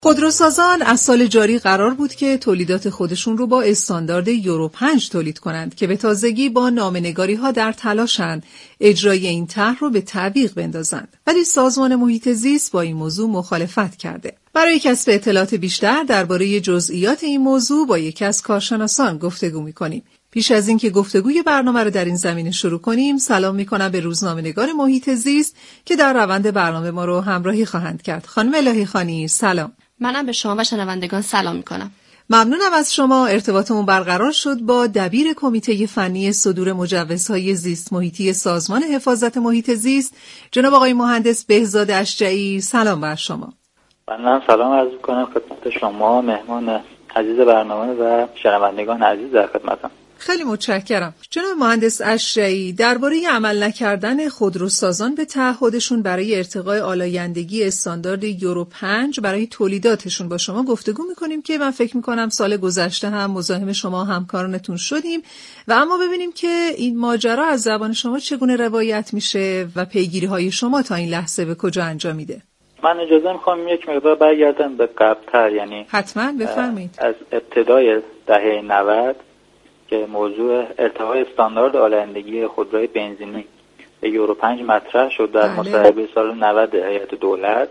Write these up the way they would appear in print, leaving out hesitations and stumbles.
خودروسازان از سال جاری قرار بود که تولیدات خودشون رو با استاندارد یورو 5 تولید کنند که به تازگی با نامه‌نگاری‌ها در تلاشند اجرای این طرح رو به تعویق بندازند. ولی سازمان محیط زیست با این موضوع مخالفت کرده. برای کسب اطلاعات بیشتر درباره جزئیات این موضوع با یکی از کارشناسان گفتگو می‌کنیم. پیش از اینکه گفتگوی برنامه رو در این زمینه شروع کنیم، سلام می‌کنم به روزنامه‌نگار محیط زیست که در روند برنامه ما رو همراهی خواهند کرد. خانم الهی خانی، سلام. منم به شما و شنوندگان سلام میکنم. ممنونم از شما. ارتباطمون برقرار شد با دبیر کمیته فنی صدور مجوزهای زیست محیطی سازمان حفاظت محیط زیست، جناب آقای مهندس بهزاد اشجعی. سلام بر شما. من سلام عرض میکنم خدمت شما، مهمان عزیز برنامه و شنوندگان عزیز در خدمتم. خیلی متشکرم. جناب مهندس اشجعی، درباره عمل نکردن خودروسازان به تعهدشون برای ارتقای آلایندگی استاندارد یورو 5 برای تولیداتشون با شما گفتگو میکنیم که من فکر میکنم سال گذشته هم مزاحم شما همکارانتون شدیم و اما ببینیم که این ماجرا از زبان شما چگونه روایت میشه و پیگیری‌های شما تا این لحظه به کجا انجامیده. من اجازه میخوام یک مقدار برگردم به قبل‌تر، یعنی حتما بفرمایید. از ابتدای دهه 90 که موضوع ارتقای استاندارد آلایندگی خودروهای بنزینی به یورو 5 مطرح شد در مصوبه سال 90 هیئت دولت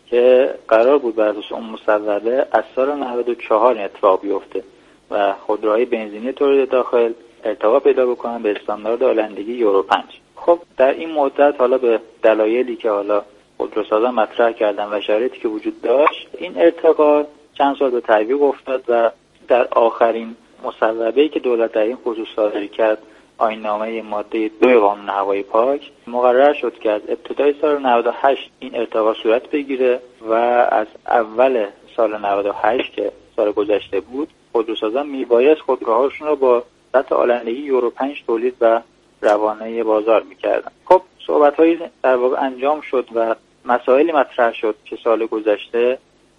که قرار بود بر اساس اون مصوبه از سال 94 اتفاق بیفته و خودروهای بنزینی تولید داخل ارتقا پیدا بکنن به استاندارد آلایندگی یورو 5. خب در این مدت حالا به دلایلی که حالا خودروسازان مطرح کردن و شرایطی که وجود داشت، این ارتقا چند سال به تعویق افتاد و در آخرین مصوبه‌ای که دولت در این خصوص صادر کرد، آیین‌نامه ماده 2 قانون هوای پاک، مقرر شد که از ابتدای سال 98 این ارتقا صورت بگیره و از اول سال 98 که سال گذشته بود، خودروسازان میبایست خودروهاشون رو با سطح آلایندگی یورو 5 تولید و روانه بازار میکردن. خب صحبت‌هایی در واقع انجام شد و مسائلی مطرح شد که سال گذشته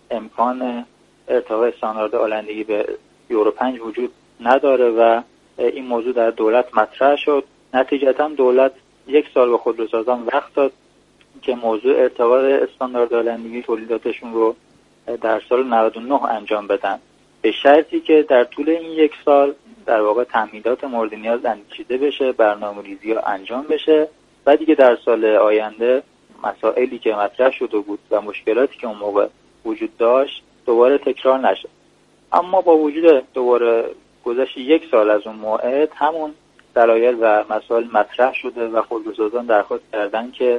امکان ارتقای استاندارد آلایندگی به یورو 5 وجود نداره و این موضوع در دولت مطرح شد. نتیجتا دولت یک سال به خودروسازان وقت داد که موضوع ارتقای استاندارد آلایندگی تولیداتشون رو در سال 99 انجام بدن، به شرطی که در طول این یک سال در واقع تامینات مورد نیاز اندیشیده بشه، برنامه‌ریزی‌ها انجام بشه و دیگه در سال آینده مسائلی که مطرح شده بود و مشکلاتی که اون موقع وجود داشت دوباره تکرار نشه. اما با وجود دوباره گذشت یک سال از اون موعد، همون دلایل و مسائل مطرح شده و خودروسازان درخواست کردن که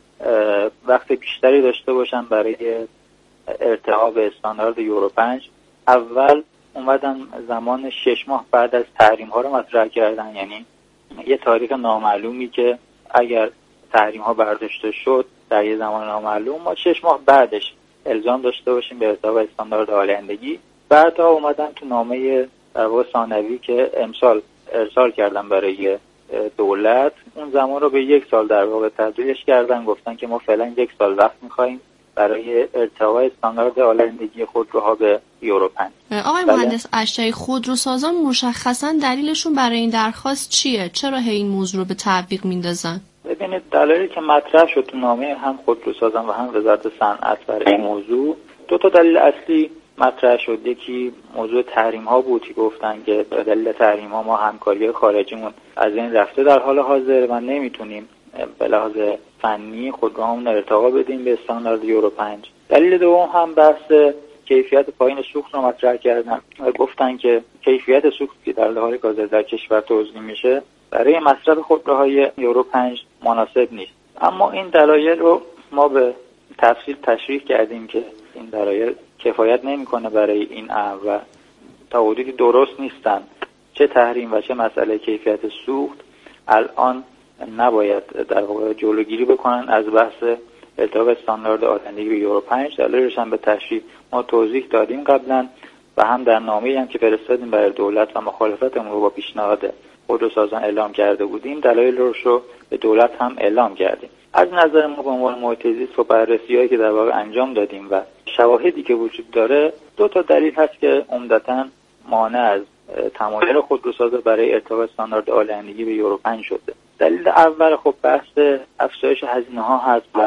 وقت بیشتری داشته باشن برای ارتقا به استاندارد یورو 5. اول اومدن زمان 6 ماه بعد از تحریم ها رو مطرح کردن، یعنی یه تاریخ نامعلومی که اگر تحریم ها برداشته شد در یه زمان نامعلوم، ما 6 ماه بعدش الزام داشته باشیم به ارتقا استاندارد آلایندگی. بعدها اومدن تو نامه در واقع ثانوی که امسال ارسال کردن برای دولت، اون زمان رو به یک سال در واقع تبدیلش کردن، گفتن که ما فعلا یک سال وقت می‌خوایم برای ارتقای استاندارد آلایندگی خودروها به یورو 5. آقای مهندس اشجعی، خودروسازان مشخصا دلیلشون برای این درخواست چیه؟ چرا این موضوع رو به تعویق میندازن؟ ببینید، دلایلی که مطرح شد تو نامه هم خودروسازان و هم وزارت صنعت برای این موضوع، دو تا دلیل اصلی مطرح شد. یکی موضوع تحریم ها بود که گفتن که به دلیل تحریم ها ما همکاری خارجیمون از این رفته در حال حاضر و نمیتونیم به لحاظ فنی خودروهامون ارتقا بدیم به استاندارد یورو 5. دلیل دوم هم بحث کیفیت پایین سوخت رو مطرح کردن و گفتن که کیفیت سوخت که در حال حاضر در کشور توزیع میشه برای مصرف خودروهای یورو 5 مناسب نیست. اما این دلایل رو ما به تفصیل تشریح کردیم که این دلایل کفایت نمیکنه برای این امر و تا حدودی درست نیستن. چه تحریم و چه مسئله کیفیت سوخت الان نباید در واقع جلوگیری بکنن از بحث ارتقا استاندارد آلایندگی به یورو 5. دلایلش هم به تشریح ما توضیح دادیم قبلا و هم در نامه‌ای هم که فرستادیم برای دولت و مخالفتمون رو با پیشنهاد خودروسازان اعلام کرده بودیم، دلایل رو به دولت هم اعلام کردیم. از نظر ما به عنوان محیط زیست و بررسی‌هایی که در واقع انجام دادیم و شواهدی که وجود داره، دو تا دلیل هست که عمدتاً مانع از تمایل خودروسازا برای ارتقا استاندارد آلایندگی به یورو 5 شده. دلیل اول خب بحث افزایش هزینه‌ها هست و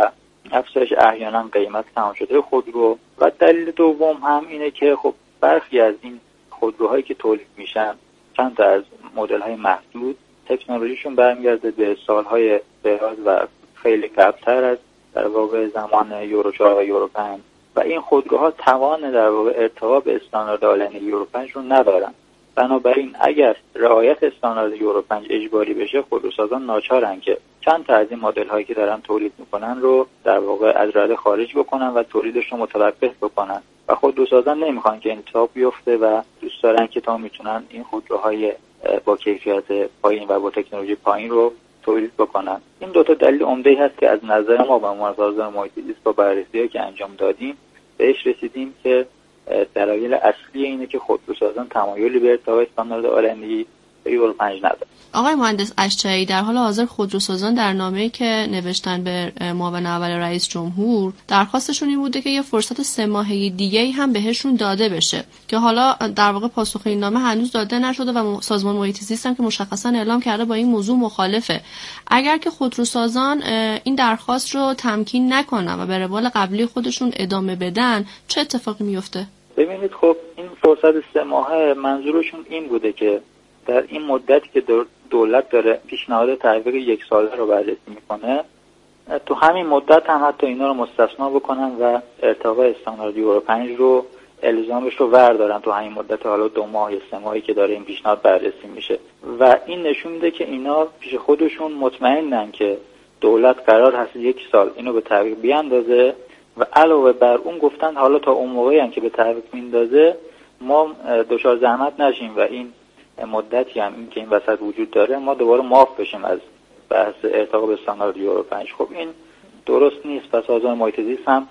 افزایش احیانا قیمت تمام شده خودرو. و دلیل دوم هم اینه که خب برخی از این خودروهایی که تولید میشن چند تا از مدل‌های محدود تکنولوژیشون برمیگرده به سالهای دراز و خیلی قبل‌تر از در واقع زمان یورو 4 و یورو 5 و این خودروها توان در واقع ارتقا به استاندارد آلندگی یورو 5 رو ندارن. بنابراین اگر رعایت استاندارد یورو 5 اجباری بشه، خودروسازان ناچارن که چند تا از این مدل‌هایی که دارن تولید میکنن رو در واقع از رده خارج بکنن و تولیدش رو متوقف بکنن و خودروسازان نمیخوان که این اتفاق بیفته و دوست دارن که تا میتونن این خودروهای با کیفیت پایین و با تکنولوژی پایین رو تولید بکنن. این دو تا دلیل عمده‌ای هست که از نظر ما به عنوان سازمان محیط زیست با بررسی‌هایی که انجام دادیم بهش رسیدیم که دلایل اصلی اینه که خودروسازان تمایلی به ارتقای استاندارد آلندگی به یورو 5 ندارن. آقای مهندس اشجعی، در حال حاضر خودروسازان در نامه‌ای که نوشتن به معاون اول رئیس جمهور درخواستشون این بوده که یه فرصت 3 ماهه دیگه‌ای هم بهشون داده بشه که حالا در واقع پاسخ این نامه هنوز داده نشده و سازمان محیط زیست هم که مشخصا اعلام کرده با این موضوع مخالفه. اگر که خودروسازان این درخواست رو تمکین نکنن و به روال قبلی خودشون ادامه بدن چه اتفاقی میفته؟ ببینید خب این فرصت 3 ماهه منظورشون این بوده که در این مدتی که دولت داره پیشنهاد تعویق 1 ساله رو بررسی میکنه، تو همین مدت هم حتی اینا رو مستثنا بکنن و ارتقای استاندارد یورو 5 رو الزامش رو وردارن تو همین مدت، حالا 2 ماه یا 3 ماهی که داره این پیشنهاد بررسی میشه. و این نشون میده که اینا پیش خودشون مطمئنن که دولت قرار هست 1 سال اینو به تعویق بیاندازه و علاوه بر اون گفتن حالا تا اون موقعی هم که به تعویق میندازه ما دچار زحمت نشیم و این مدتی هم این که این وسط وجود داره ما دوباره معاف بشیم از بحث ارتقا به استاندارد یورو 5. خب این درست نیست. پس سازمان محیط زیست هم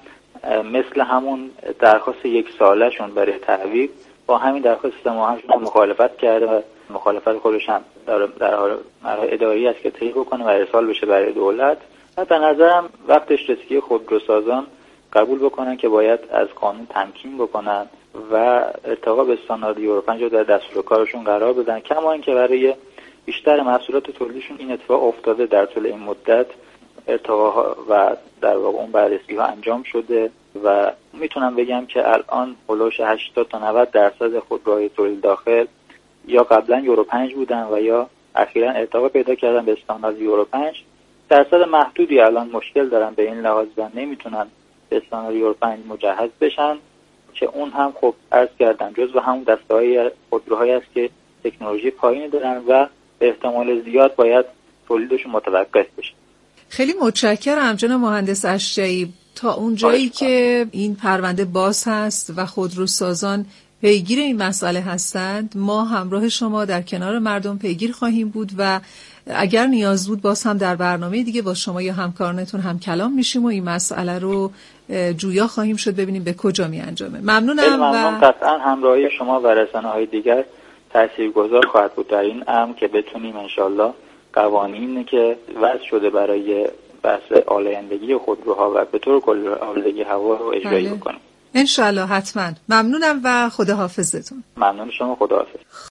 مثل همون درخواست 1 ساله شون برای تعویق با همین درخواست 3 ماهه‌شون مخالفت کرده و مخالفت خودش هم در حال مرحله اداری است که طی بکنه و ارسال بشه برای دولت. و به نظرم وقتش رسید که خودروسازان قبول بکنن که باید از قانون تمکین بکنن و ارتقا به استاندارد یورو 5 رو در دستور کارشون قرار بدن، کما اینکه برای بیشتر محصولات تولیدشون این اتفاق افتاده در طول این مدت. ارتقاها و در واقع اون بررسی‌ها انجام شده و میتونم بگم که الان هولوش 80 تا 90% خودروهای تولید داخل یا قبلا یورو 5 بودن و یا اخیراً ارتقا پیدا کردن به استاندارد یورو 5. درصد محدودی الان مشکل دارن به این لحاظ و نمیتونن به استاندارد یورو 5 مجهز بشن که اون هم خب عرض کردم جزو همون دسته‌های خودروهایی است که تکنولوژی پایینی دارن و به احتمال زیاد باید تولیدشون متوقف بشه. خیلی متشکرم جناب مهندس اشجعی. تا اون جایی که این پرونده باز هست و خودروسازان پیگیر این مسئله هستند، ما همراه شما در کنار مردم پیگیر خواهیم بود و اگر نیاز بود باز هم در برنامه دیگه با شما یا همکارانتون هم کلام میشیم و این مسئله رو جویا خواهیم شد ببینیم به کجا می انجامه. ممنونم و قطعا همراهی شما و رسانه‌های دیگر تاثیرگذار خواهد بود در این امر که بتونیم انشالله قوانینی که وضع شده برای بحث آلایندگی خودروها و به طور کلی آلودگی هوا رو اجرایی بکنیم. انشالله حتما. ممنونم و خداحافظتون. ممنون شما. خداحافظ.